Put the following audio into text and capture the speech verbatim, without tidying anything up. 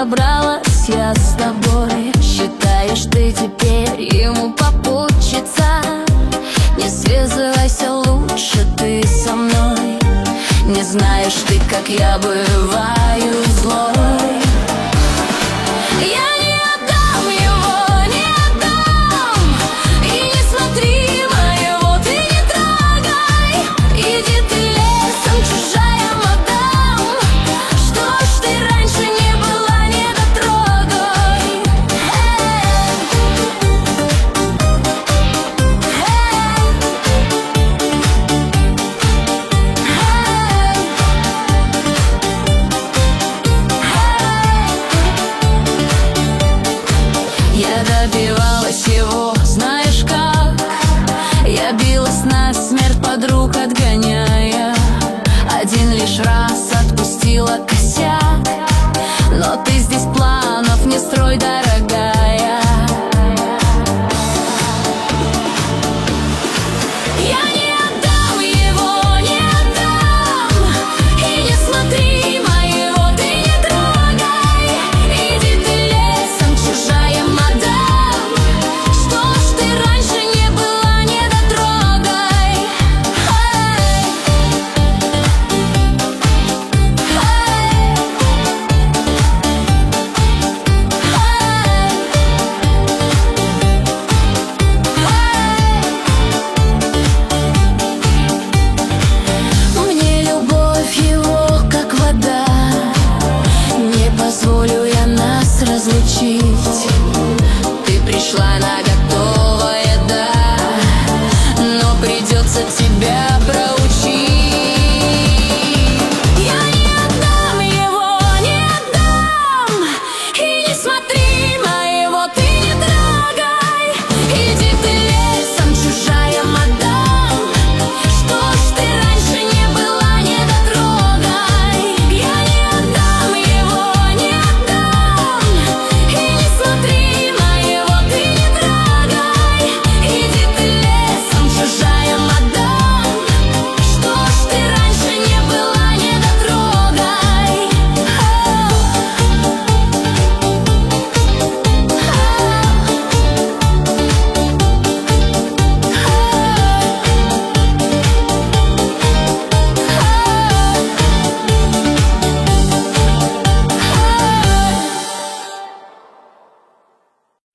собралась я с тобой. Считаешь, ты теперь ему попутчица? Не связывайся, лучше ты со мной. Не знаешь ты, как я бываю злой. Я не отдам его, не отдам. И не смотри моего, ты не трогай. Иди ты лесом, чужая мадам. Что ж ты раньше не была, не дотрогай. Я добивалась его, знаешь как? Я билась насмерть, подруг отгоняя. Один лишь раз отпустила косяк. Но ты здесь планов не строй, дорогая. Я не отдам его, не отдам. И не смотри моего, ты не трогай. Иди ты лесом, чужая мадам. Что ж ты раньше не была, не дотрогай. Эй. Эй. Эй. Мне любовь его как вода. Не позволю я нас разлучить. Ты пришла на готовое, да, но придется тебя